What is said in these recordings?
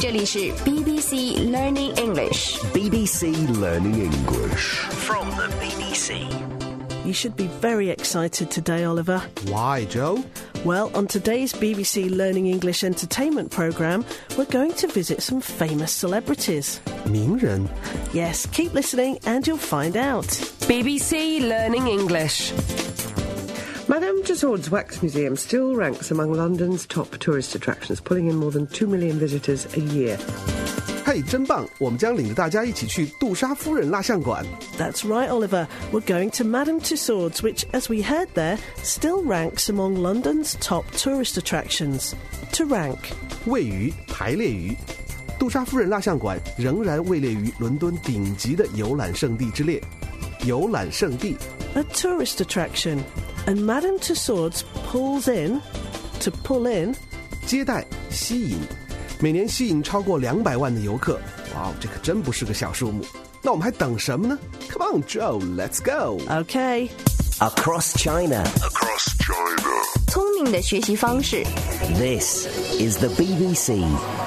这里是 BBC Learning English. BBC Learning English from the BBC. You should be very excited today, Oliver. Why, Joe? Well, on today's BBC Learning English entertainment programme, we're going to visit some famous celebrities. 名人 Yes, keep listening and you'll find out. BBC Learning English. Madame Tussauds Wax Museum still ranks among London's top tourist attractions, pulling in more than 2 million visitors a year. 嘿，真棒！我们将领着大家一起去杜莎夫人蜡像馆。 That's right, Oliver. We're going to Madame Tussauds, which, as we heard there, still ranks among London's top tourist attractions. To rank. 位于排列于杜莎夫人蜡像馆仍然位列于伦敦顶级的游览胜地之列。游览胜地 A tourist attraction. And Madame Tussauds pulls in, to pull in, 接待吸引，每年吸引超过200万的游客。哇，这可真不是个小数目。那我们还等什么呢？ Come on, Joe, let's go. OK. Across China. Across China. 聪明的学习方式。 This is the BBC.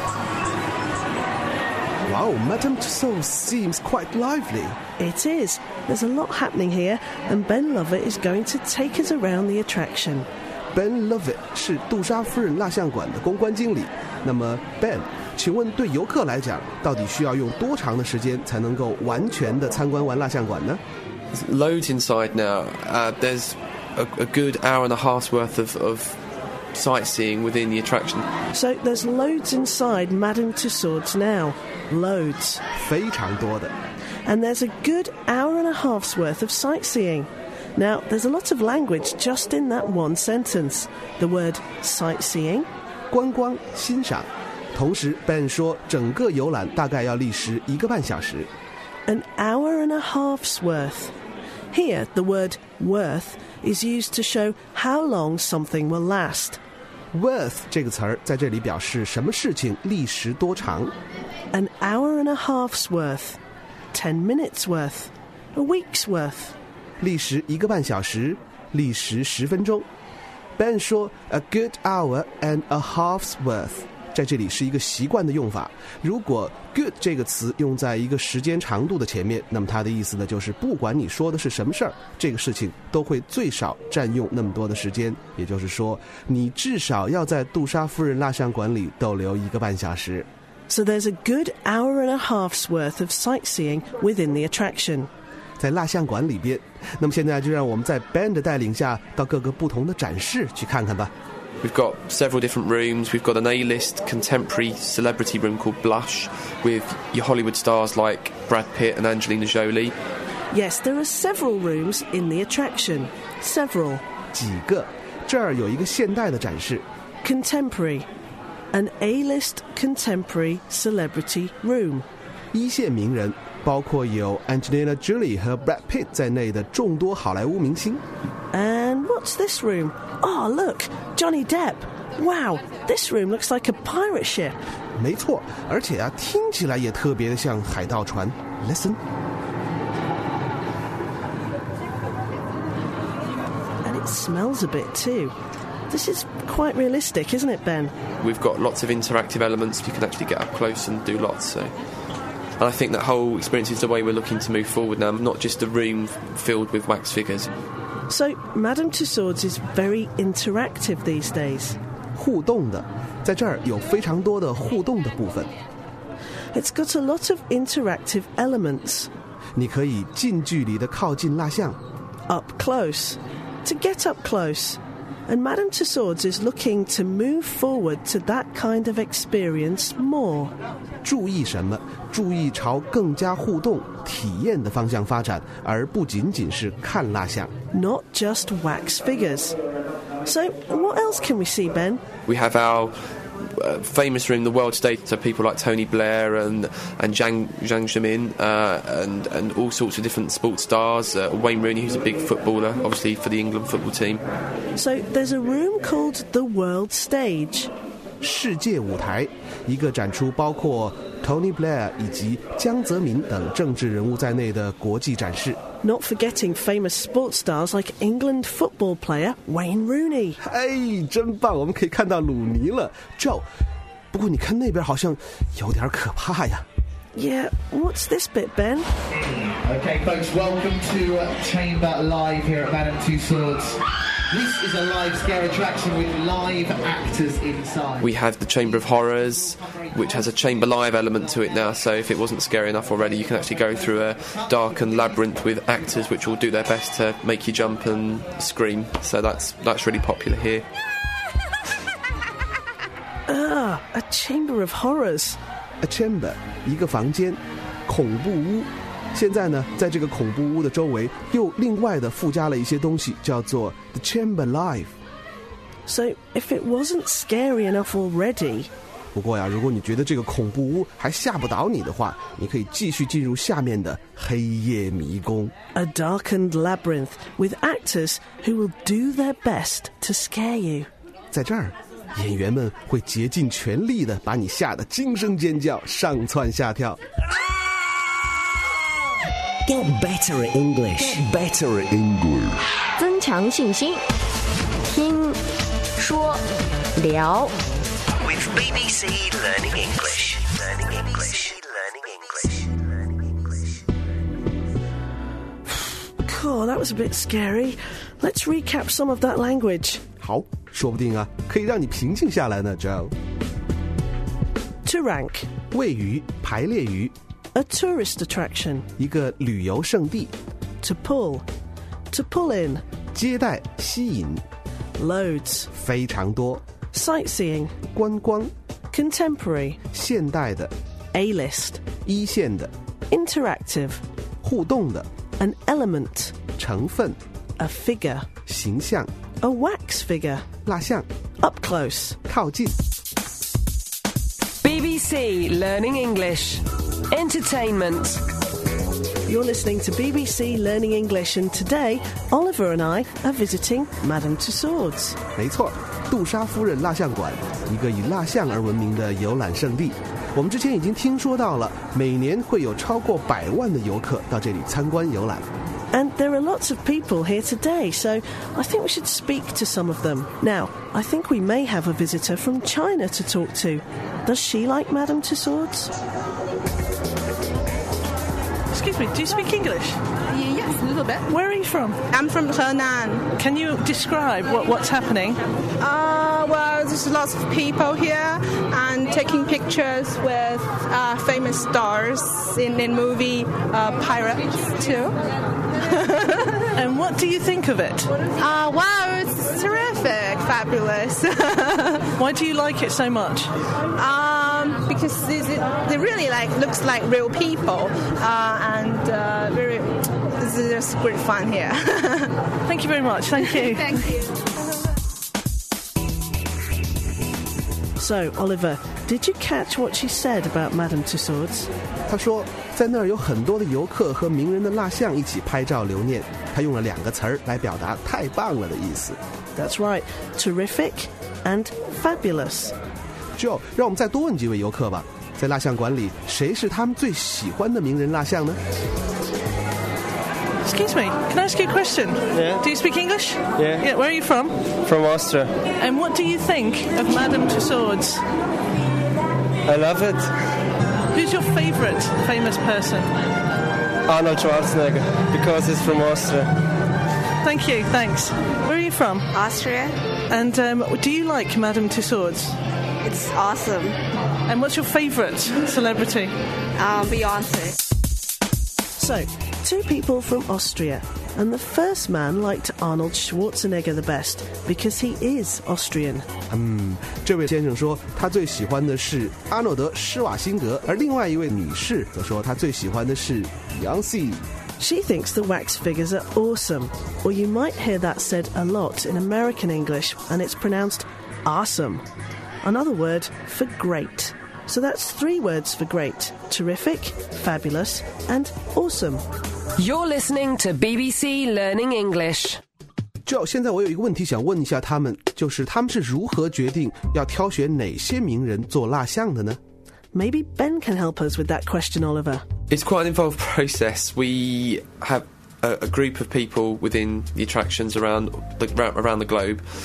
Wow, Madame Tussauds seems quite lively. It is. There's a lot happening here, and Ben Lovett is going to take us around the attraction. Ben Lovett 是杜莎夫人蜡像馆的公关经理。那么 Ben， 请问对游客来讲，到底需要用多长的时间才能够完全的参观完蜡像馆呢？ Loads inside now. There's a good hour and a half's worth of sightseeing within the attraction. So there's loads inside Madame Tussauds now. Loads. 非常多的。 And there's a good hour and a half's worth of sightseeing. Now, there's a lot of language just in that one sentence. The word sightseeing. 观光欣赏。同时 Ben 说整个游览大概要历时1个半小时。 An hour and a half's worth. Here, the word worth is used to show how long something will last. Worth 这个词儿在这里表示什么事情历时多长。 An hour and a half's worth. 10 minutes worth. A week's worth. 历时1个半小时，历时10分钟。Ben 说 a good hour and a half's worth 在这里是一个习惯的用法。如果 good 这个词用在一个时间长度的前面，那么它的意思呢，就是不管你说的是什么事儿，这个事情都会最少占用那么多的时间。也就是说，你至少要在杜莎夫人蜡像馆里逗留1个半小时。 So there's a good hour and a half's worth of sightseeing within the attraction. 在蜡像馆里边，那么现在就让我们在 Ben 的带领下到各个不同的展示去看看吧。 We've got several different rooms. We've got an A-list contemporary celebrity room called Blush with your Hollywood stars like Brad Pitt and Angelina Jolie. Yes, there are several rooms in the attraction. Several. 几个，这儿有一个现代的展示。 Contemporary. An A-list contemporary celebrity room. 一线名人包括有 Angelina Jolie 和 Brad Pitt 在内的众多好莱坞明星。 And what's this room? Oh, look, Johnny Depp. Wow, this room looks like a pirate ship. 没错，而且啊，听起来也特别的像海盗船。Listen. And it smells a bit too. This is quite realistic, isn't it, Ben? We've got lots of interactive elements. You can actually get up close and do lots. And I think that whole experience is the way we're looking to move forward now, not just a room filled with wax figures. So, Madame Tussauds is very interactive these days. 互动的，在这儿有非常多的互动的部分。 It's got a lot of interactive elements. 你可以近距离的靠近蜡像。 Up close. To get up close. And Madame Tussauds is looking to move forward to that kind of experience more. 注意什么？注意朝更加互动、体验的方向发展，而不仅仅是看蜡像。 Not just wax figures. So, what else can we see, Ben? We have our famous room, the world stage, so people like Tony Blair and Zhang Zemin and all sorts of different sports stars. Wayne Rooney, who's a big footballer, obviously for the England football team. So there's a room called the world stage. 世界舞台，一个展出包括 Tony Blair 以及江泽民等政治人物在内的国际展示。 Not forgetting famous sports stars like England football player Wayne Rooney. 哎，真棒！我们可以看到鲁尼了。Joe， 不过你看那边好像有点可怕呀。 Yeah, what's this bit, Ben? Okay, folks, welcome to Chamber Live here at Madame Tussauds. This is a live scare attraction with live actors inside. We have the Chamber of Horrors, which has a Chamber Live element to it now, so if it wasn't scary enough already, you can actually go through a darkened labyrinth with actors which will do their best to make you jump and scream, so that's really popular here. A Chamber of Horrors.A chamber, 一个房间，恐怖屋。现在呢，在这个恐怖屋的周围又另外的附加了一些东西，叫做 The Chamber Live. So, if it wasn't scary enough already... 不过呀，如果你觉得这个恐怖屋还吓不倒你的话，你可以继续进入下面的黑夜迷宫。 A darkened labyrinth with actors who will do their best to scare you. 在这儿，演员们会竭尽全力地把你吓得惊声尖叫，上蹿下跳。 Get better at English. Get better at English. 增强信心，听说聊。 With BBC Learning English. Learning English. Learning English. God, that was a bit scary. Let's recap some of that language. 好，说不定啊，可以让你平静下来呢 ，Joe。 To rank. 位于，排列于。 A tourist attraction. 一个旅游胜地。 To pull. To pull in. 接待，吸引。 Loads. 非常多。 Sightseeing. 观光。 Contemporary. 现代的。 A-list. 一线的。 Interactive. 互动的。 An element. 成分。 A figure. 形象。 A wax figure. 蜡像。 Up close. 靠近。 BBC Learning English. Entertainment. You're listening to BBC Learning English, and today Oliver and I are visiting Madame Tussauds. 没错，杜莎夫人蜡像馆，一个以蜡像而闻名的游览胜地。我们之前已经听说到了，每年会有超过100万的游客到这里参观游览。 And there are lots of people here today, so I think we should speak to some of them. Now, I think we may have a visitor from China to talk to. Does she like Madame Tussauds? Excuse me, do you speak English? Yes, a little bit. Where are you from? I'm from Henan. Can you describe what's happening? Well, there's lots of people here and taking pictures with famous stars in movie Pirates too. And what do you think of it? Wow, it's terrific, fabulous. Why do you like it so much? Because they really looks like real people, and this is just great fun here. Thank you very much. Thank you. Thank you. So, Oliver, did you catch what she said about Madame Tussauds? 他说，在那儿有很多的游客和名人的蜡像一起拍照留念。他用了2个词儿来表达太棒了的意思。 That's right, terrific and fabulous. Joe, 让我们再多问几位游客吧。在蜡像馆里，谁是他们最喜欢的名人蜡像呢？ Excuse me, can I ask you a question? Yeah. Do you speak English? Yeah. Yeah, where are you from? From Austria. And what do you think of Madame Tussauds? I love it. Who's your favourite famous person? Arnold Schwarzenegger, because he's from Austria. Thank you, thanks. Where are you from? Austria. And do you like Madame Tussauds? It's awesome. And what's your favourite celebrity? Beyonce. So, 2 people from Austria, and the first man liked Arnold Schwarzenegger the best because he is Austrian. 这位先生说他最喜欢的是阿诺德·施瓦辛格，而另外一位女士则说她最喜欢的是 Beyonce。 She thinks the wax figures are awesome, or you might hear that said a lot in American English, and it's pronounced awesome. Another word for great. So that's 3 words for great: terrific, fabulous, and awesome. You're listening to BBC Learning English. Joe, 现在我有一个问题想问一下他们，就是他们是如何决定要挑选哪些名人做蜡像的呢？ Maybe Ben can help us with that question, Oliver. It's quite an involved process. We have a group of people within the attractions around the globe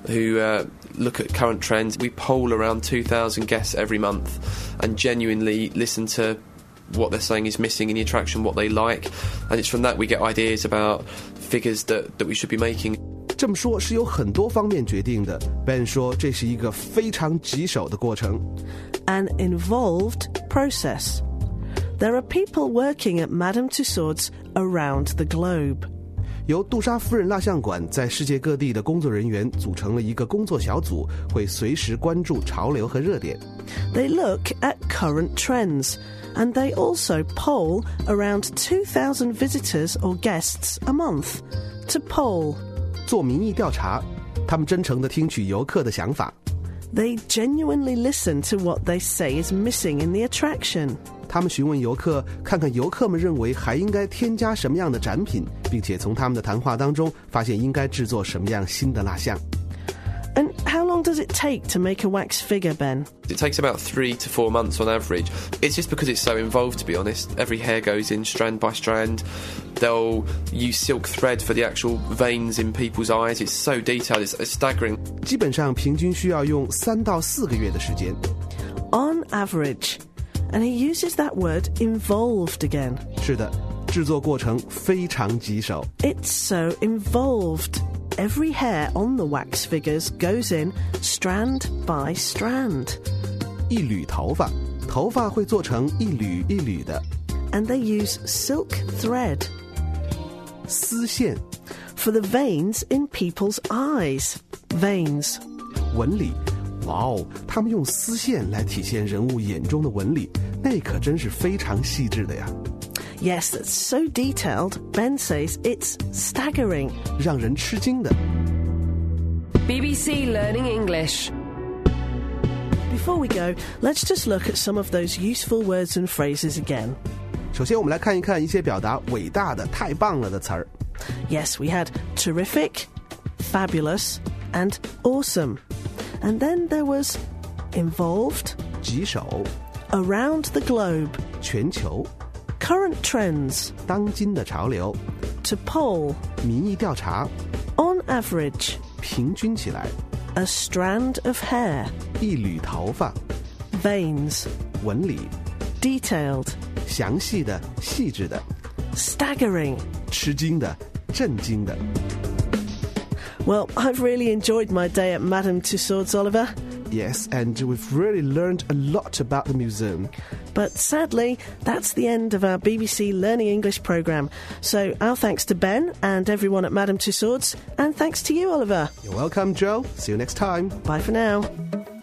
who look at current trends. We poll around 2,000 guests every month and genuinely listen to what they're saying is missing in the attraction, what they like, and it's from that we get ideas about figures that we should be making. 这么说是有很多方面决定的。Ben 说这是一个非常棘手的过程。 An involved process. There are people working at Madame Tussauds around the globe. 由杜莎夫人蜡像馆在世界各地的工作人员组成了一个工作小组，会随时关注潮流和热点。 They look at current trends, and they also poll around 2,000 visitors or guests a month. To poll. 做民意调查，他们真诚地听取游客的想法。 They genuinely listen to what they say is missing in the attraction. 他们询问游客，看看游客们认为还应该添加什么样的展品，并且从他们的谈话当中发现应该制作什么样新的蜡像。 And how long does it take to make a wax figure, Ben? It takes about 3 to 4 months on average. It's just because it's so involved, to be honest. Every hair goes in strand by strand. They'll use silk thread for the actual veins in people's eyes. It's so detailed, it's staggering. 基本上平均需要用3到4个月的时间。 On average. And he uses that word involved again. 是的，制作过程非常棘手。 It's so involved. Every hair on the wax figures goes in strand by strand. 一缕头发，头发会做成一缕一缕的。 And they use silk thread. 丝线。 For the veins in people's eyes. Veins. 纹理。哇哦，他们用丝线来体现人物眼中的纹理，那可真是非常细致的呀。 Yes, that's so detailed, Ben says it's staggering. 让人吃惊的。 BBC Learning English. Before we go, let's just look at some of those useful words and phrases again. 首先我们来看一看一些表达伟大的、太棒了的词儿。 Yes, we had terrific, fabulous, and awesome. And then there was involved, 棘手 around the globe, 全球 current trends, 当今的潮流 to poll, 民意调查 on average, 平均起来 a strand of hair, 一缕头发 veins, 纹理 detailed, 详细的、细致的 staggering, 吃惊的、震惊的。 Well, I've really enjoyed my day at Madame Tussauds, Oliver. Yes, and we've really learned a lot about the museum. But sadly, that's the end of our BBC Learning English programme. So our thanks to Ben and everyone at Madame Tussauds, and thanks to you, Oliver. You're welcome, Joe. See you next time. Bye for now.